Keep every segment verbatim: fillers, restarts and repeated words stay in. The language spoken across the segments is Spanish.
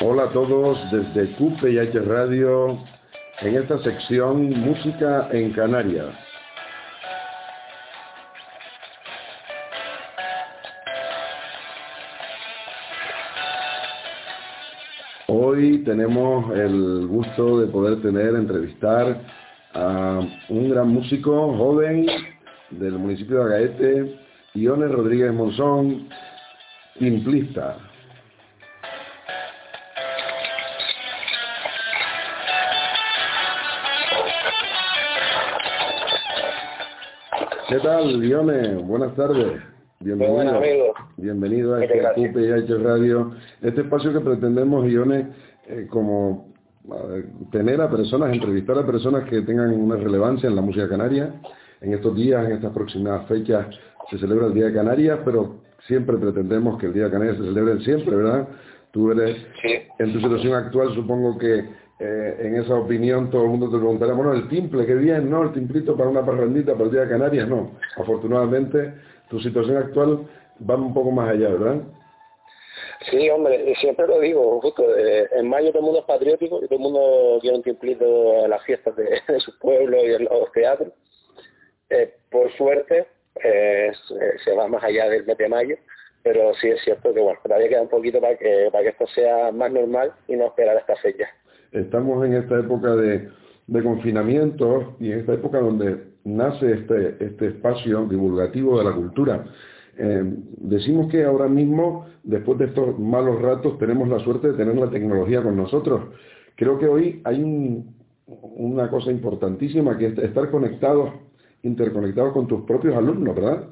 Hola a todos desde Q P H Radio en esta sección Música en Canarias. Hoy tenemos el gusto de poder tener, entrevistar a un gran músico joven del municipio de Agaete, Ione Rodríguez Monzón, timplista. ¿Qué tal, Ione? Buenas tardes. Bienvenido. Muy buen amigo. Bienvenido a este Q P H Radio, este espacio que pretendemos, Ione, eh, como ver, tener a personas, entrevistar a personas que tengan una relevancia en la música canaria. En estos días, en estas próximas fechas, se celebra el Día de Canarias, pero siempre pretendemos que el Día de Canarias se celebre siempre, ¿verdad? Tú eres, sí. En tu situación actual, supongo que eh, en esa opinión todo el mundo te preguntará, bueno, el timple, qué bien, ¿no? El timplito para una parrandita para el Día de Canarias, no. Afortunadamente, tu situación actual va un poco más allá, ¿verdad? Sí, hombre, siempre lo digo, justo, eh, en mayo todo el mundo es patriótico y todo el mundo quiere un timplito a las fiestas de, de su pueblo y en los teatros. Eh, por suerte, eh, se, se va más allá del mes de mayo, pero sí es cierto que, bueno, todavía queda un poquito para que, para que esto sea más normal y no esperar esta fecha. Estamos en esta época de, de confinamiento y en esta época donde nace este, este espacio divulgativo de la cultura. Eh, decimos que ahora mismo, después de estos malos ratos, tenemos la suerte de tener la tecnología con nosotros. Creo que hoy hay un, una cosa importantísima, que es estar conectados, interconectados con tus propios alumnos, ¿verdad?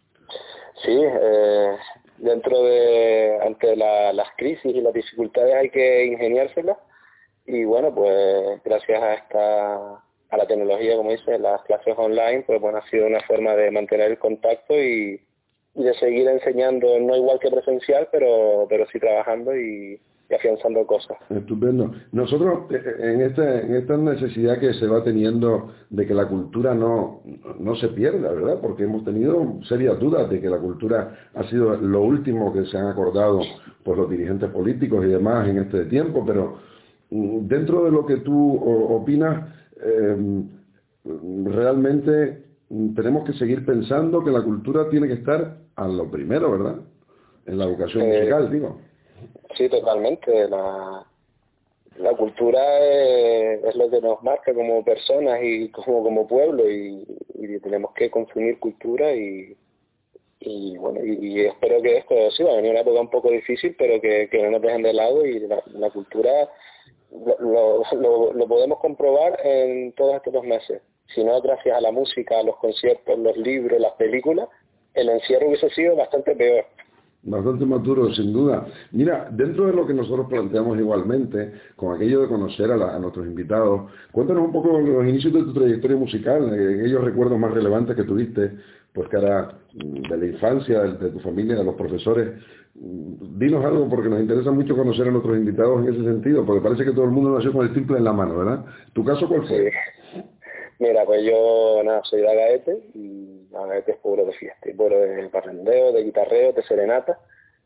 Sí, eh, dentro de, ante la, las crisis y las dificultades hay que ingeniárselas. Y bueno, pues gracias a esta a la tecnología, como dice, las clases online, pues bueno, ha sido una forma de mantener el contacto y, y de seguir enseñando, no igual que presencial, pero pero sí trabajando y, y afianzando cosas. Estupendo. Nosotros, en esta, en esta necesidad que se va teniendo de que la cultura no, no se pierda, ¿verdad? Porque hemos tenido serias dudas de que la cultura ha sido lo último que se han acordado por los dirigentes políticos y demás en este tiempo, pero dentro de lo que tú opinas, eh, realmente tenemos que seguir pensando que la cultura tiene que estar a lo primero, ¿verdad? En la educación Eh, musical, digo. Sí, totalmente. La, la cultura es, es lo que nos marca como personas y como, como pueblo y, y tenemos que consumir cultura y, y bueno, y, y espero que esto sí va a venir una época un poco difícil, pero que, que no nos dejen de lado y la, la cultura lo, lo, lo, lo podemos comprobar en todos estos dos meses. Si no, gracias a la música, a los conciertos, los libros, las películas, el encierro hubiese sido bastante peor. Bastante más duro, sin duda. Mira, dentro de lo que nosotros planteamos igualmente, con aquello de conocer a, la, a nuestros invitados, cuéntanos un poco los inicios de tu trayectoria musical, eh, aquellos recuerdos más relevantes que tuviste, pues cara de la infancia, de, de tu familia, de los profesores. Dinos algo, porque nos interesa mucho conocer a nuestros invitados en ese sentido, porque parece que todo el mundo nació con el timple en la mano, ¿verdad? ¿Tu caso cuál fue? Sí. Mira, pues yo nada, soy de Agaete y Agaete es pueblo de fiesta, y pueblo de parrandeo, de guitarreo, de serenata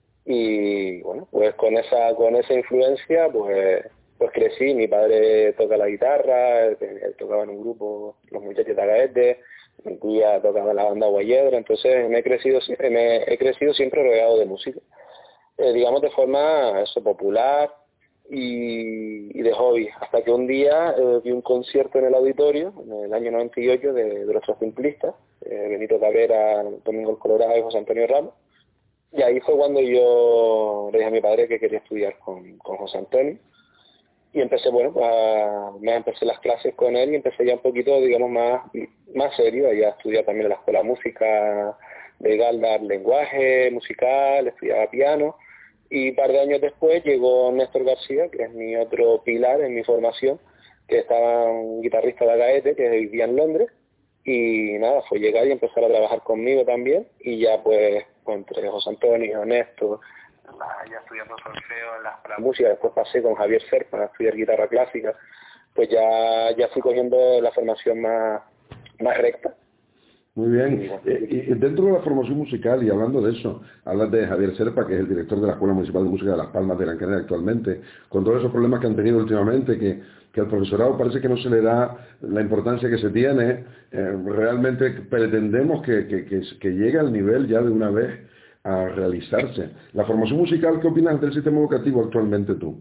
y bueno, pues con esa con esa influencia pues pues crecí. Mi padre toca la guitarra, él, él tocaba en un grupo, los muchachos de Agaete, mi tía tocaba en la banda Guayedra, entonces me he crecido me he crecido siempre rodeado de música, eh, digamos de forma eso, popular y, y de hobby, hasta que un día eh, vi un concierto en el auditorio, en el año noventa y ocho, de, de nuestros timplistas, eh, Benito Cabrera, Domingo el Colorado y José Antonio Ramos, y ahí fue cuando yo le dije a mi padre que quería estudiar con, con José Antonio, y empecé, bueno, pues a, me empecé las clases con él y empecé ya un poquito, digamos, más, más serio, ya a estudiar también en la Escuela de Música de Galdar, lenguaje musical, estudiaba piano. Y un par de años después llegó Néstor García, que es mi otro pilar en mi formación, que estaba un guitarrista de Agaete, que vivía en Londres, y nada, fue llegar y empezar a trabajar conmigo también, y ya pues, pues entre José Antonio, Néstor, ya estudiando solfeo en la, la música, después pasé con Javier Serpa a estudiar guitarra clásica, pues ya, ya fui cogiendo la formación más, más recta. Muy bien. Eh, y dentro de la formación musical, y hablando de eso, hablas de Javier Serpa, que es el director de la Escuela Municipal de Música de Las Palmas de Gran Canaria actualmente, con todos esos problemas que han tenido últimamente, que, que al profesorado parece que no se le da la importancia que se tiene. Eh, realmente pretendemos que, que, que, que llegue al nivel ya de una vez a realizarse. La formación musical, ¿qué opinas del sistema educativo actualmente tú?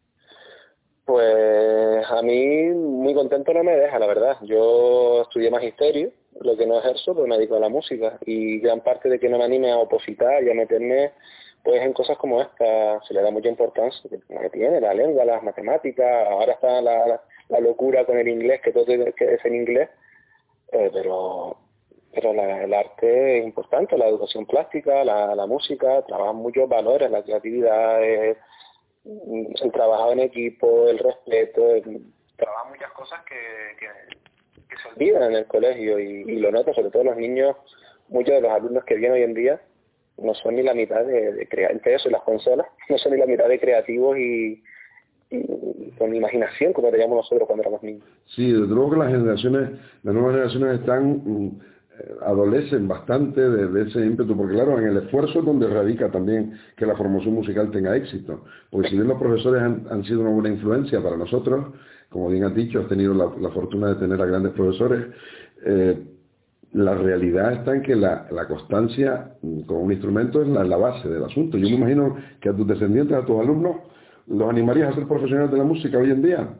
Pues a mí muy contento no me deja, la verdad. Yo estudié magisterio, lo que no ejerzo, pues me dedico a la música. Y gran parte de que no me anime a opositar y a meterme pues en cosas como esta, se le da mucha importancia, que tiene la lengua, las matemáticas, ahora está la, la, la locura con el inglés, que todo que es en inglés, eh, pero pero la, el arte es importante, la educación plástica, la, la música, trabajan muchos valores, la creatividad, eh, el trabajo en equipo, el respeto, el, trabajan muchas cosas que, que, que se olvidan en el colegio y, y lo noto, sobre todo los niños, muchos de los alumnos que vienen hoy en día no son ni la mitad de, de crear, entre eso y las consolas, no son ni la mitad de creativos y, y con imaginación, como teníamos nosotros cuando éramos niños. Sí, desde luego que las generaciones, las nuevas generaciones están, mm, adolecen bastante de, de ese ímpetu, porque claro, en el esfuerzo es donde radica también que la formación musical tenga éxito. Porque si bien los profesores han, han sido una buena influencia para nosotros, como bien has dicho, has tenido la, la fortuna de tener a grandes profesores, eh, la realidad está en que la, la constancia con un instrumento es la, la base del asunto. Yo me imagino que a tus descendientes, a tus alumnos, ¿los animarías a ser profesionales de la música hoy en día?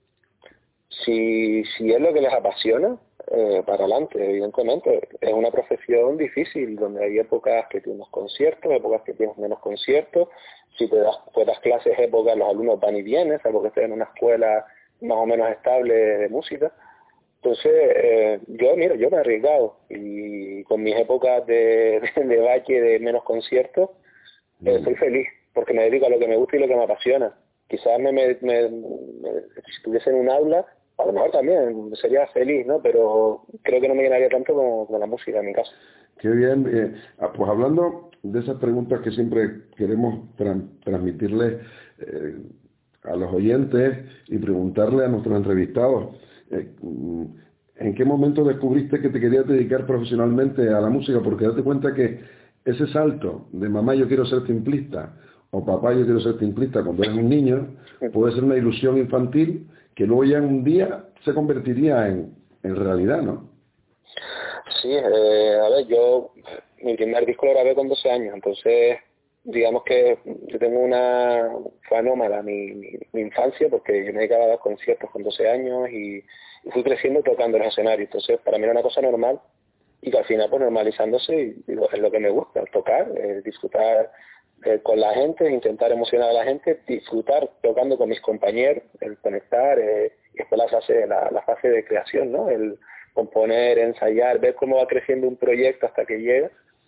Si, si es lo que les apasiona, eh, para adelante, evidentemente. Es una profesión difícil, donde hay épocas que tienes conciertos, épocas que tienes menos conciertos. Si te das, pues das clases, épocas, los alumnos van y vienen, salvo que estén en una escuela más o menos estable de música. Entonces, eh, yo, mira, yo me he arriesgado y con mis épocas de, de, de bache, de menos conciertos, eh, soy feliz, porque me dedico a lo que me gusta y lo que me apasiona. Quizás me, me, me, me, si estuviese en un aula, a lo mejor también sería feliz, ¿no? Pero creo que no me llenaría tanto como, como la música en mi caso. Qué bien. Eh, pues hablando de esas preguntas que siempre queremos tra transmitirles eh, a los oyentes y preguntarle a nuestros entrevistados, eh, ¿en qué momento descubriste que te querías dedicar profesionalmente a la música? Porque date cuenta que ese salto de mamá yo quiero ser timplista o papá yo quiero ser timplista cuando eres un niño puede ser una ilusión infantil que luego ya en un día se convertiría en, en realidad, ¿no? Sí, eh, a ver, yo mi primer disco lo grabé con doce años, entonces digamos que yo tengo una, fue anómala mi, mi, mi infancia, porque yo me dedicaba a dar conciertos con doce años y, y fui creciendo tocando en los escenarios, entonces para mí era una cosa normal y que al final pues normalizándose y digo, es lo que me gusta, tocar, eh, disfrutar eh, con la gente, intentar emocionar a la gente, disfrutar tocando con mis compañeros, el conectar, eh, y después la fase, la, la fase de creación, ¿no? El componer, ensayar, ver cómo va creciendo un proyecto hasta que llega.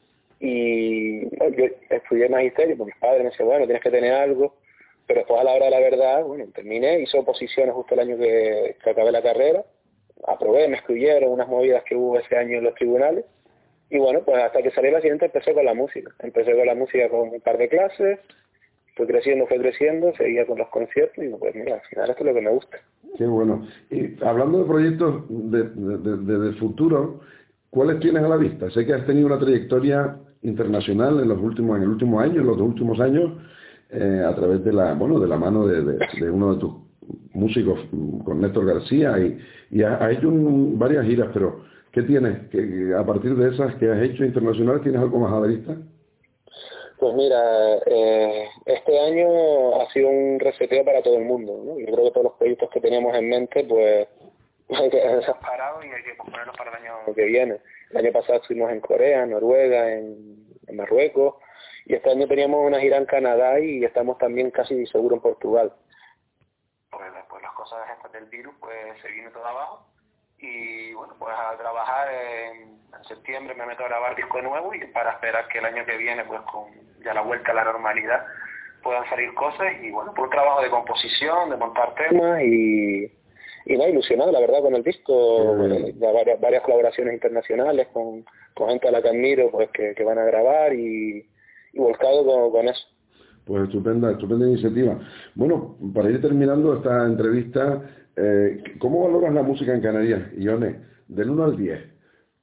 Y bueno, yo estudié magisterio, porque mis padres me decían, bueno, tienes que tener algo, pero después a la hora de la verdad, bueno, terminé, hice oposiciones justo el año que, que acabé la carrera, aprobé, me excluyeron unas movidas que hubo ese año en los tribunales, y bueno, pues hasta que salí la siguiente empecé con la música, empecé con la música con un par de clases, fui creciendo, fui creciendo, seguía con los conciertos, y digo, pues mira, al final esto es lo que me gusta. Qué bueno. Y hablando de proyectos de, de, de, de futuro, ¿cuáles tienes a la vista? Sé que has tenido una trayectoria internacional en los últimos, en el último año, en los dos últimos años, eh, a través de la, bueno, de la mano de, de, de uno de tus músicos, con Néstor García, y, y has ha hecho un, varias giras, pero ¿qué tienes? ¿Que, a partir de esas que has hecho internacionales, tienes algo más a la vista? Pues mira, eh, este año ha sido un reseteo para todo el mundo, ¿no? Yo creo que todos los proyectos que teníamos en mente, pues hay que dejarlos parados y hay que ponerlos para el año que viene. El año pasado estuvimos en Corea, en Noruega, en, en Marruecos, y este año teníamos una gira en Canadá y estamos también casi seguro en Portugal. Pues después las cosas estas del virus, pues se vino todo abajo. Y bueno, pues a trabajar en, en septiembre me meto a grabar disco nuevo y para esperar que el año que viene, pues con ya la vuelta a la normalidad, puedan salir cosas y bueno, pues un trabajo de composición, de montar temas y, y no, ilusionado la verdad con el disco, eh, ya varias, varias colaboraciones internacionales con, con gente a la que admiro, pues que, que van a grabar y, y volcado con, con eso. Pues estupenda, estupenda iniciativa. Bueno, para ir terminando esta entrevista, eh, ¿cómo valoras la música en Canarias, Ione? Del uno al diez.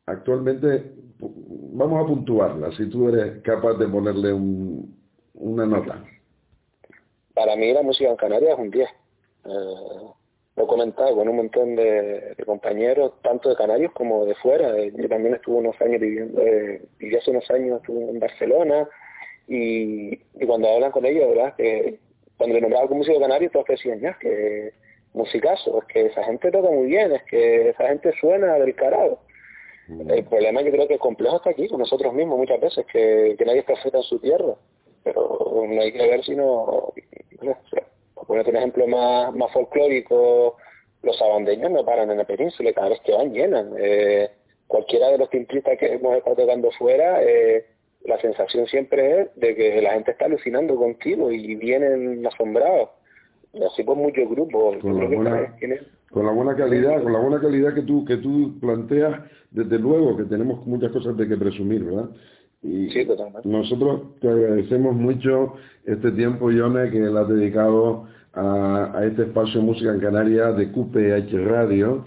actualmente, vamos a puntuarla, si tú eres capaz de ponerle un, una nota. Para mí la música en Canarias es un diez. Eh, lo he comentado con un montón de, de compañeros, tanto de Canarios como de fuera. Eh, yo también estuve unos años viviendo, eh, viví hace unos años, estuve en Barcelona, y, y cuando hablan con ellos, ¿verdad? Que cuando le nombraba algún músico canario, todos decían, ya, que musicazo, es que esa gente toca muy bien, es que esa gente suena del carajo. Mm. El problema yo creo que el complejo está aquí, con nosotros mismos muchas veces, que, que nadie es perfecto en su tierra, pero no hay que ver sino, no sé, por ponerte un ejemplo más, más folclórico, los sabandeños no paran en la península, cada vez que van llenan. Eh, cualquiera de los timplistas que hemos estado tocando fuera, eh, la sensación siempre es de que la gente está alucinando contigo y vienen asombrados. Y así por muchos grupos. Con la, buena, con la buena calidad, con la buena calidad que tú, que tú planteas, desde luego que tenemos muchas cosas de que presumir, ¿verdad? Y sí, totalmente. Nosotros te agradecemos mucho este tiempo, Yone, que le has dedicado a, a este espacio de música en Canarias de Q P H Radio.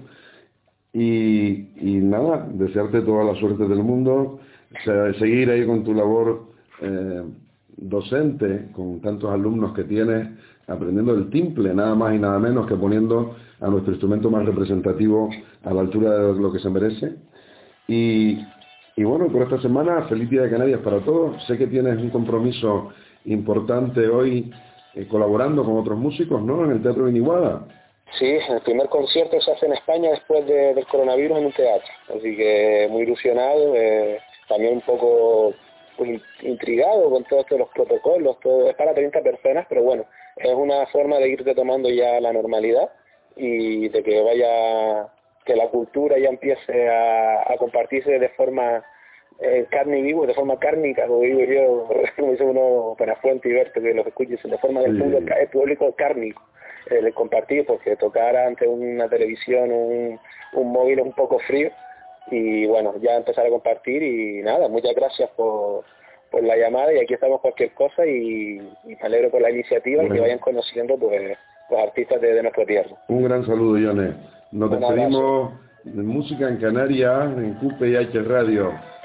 Y, y nada, desearte toda la suerte del mundo, o sea, seguir ahí con tu labor eh, docente, con tantos alumnos que tienes, aprendiendo el timple, nada más y nada menos que poniendo a nuestro instrumento más representativo a la altura de lo que se merece. Y, y bueno, por esta semana, feliz Día de Canarias para todos. Sé que tienes un compromiso importante hoy eh, colaborando con otros músicos, ¿no?, en el Teatro Viniguada. Sí, el primer concierto se hace en España después de, del coronavirus en un teatro, así que muy ilusionado, eh, también un poco pues, intrigado con todos los protocolos, todo es para treinta personas, pero bueno, es una forma de ir retomando ya la normalidad y de que vaya, que la cultura ya empiece a, a compartirse de forma eh, carne y vivo, de forma cárnica, como digo yo, como dice uno para Fuente y Verte, que los escuches, de forma del público, el público cárnico. El compartir, porque tocar ante una televisión, un, un móvil un poco frío, y bueno, ya empezar a compartir y nada, muchas gracias por, por la llamada y aquí estamos cualquier cosa y, y me alegro por la iniciativa bueno. Y que vayan conociendo pues los artistas de, de nuestra tierra. Un gran saludo, Yone. Nos un despedimos abrazo. De Música en Canarias en Q P H Radio.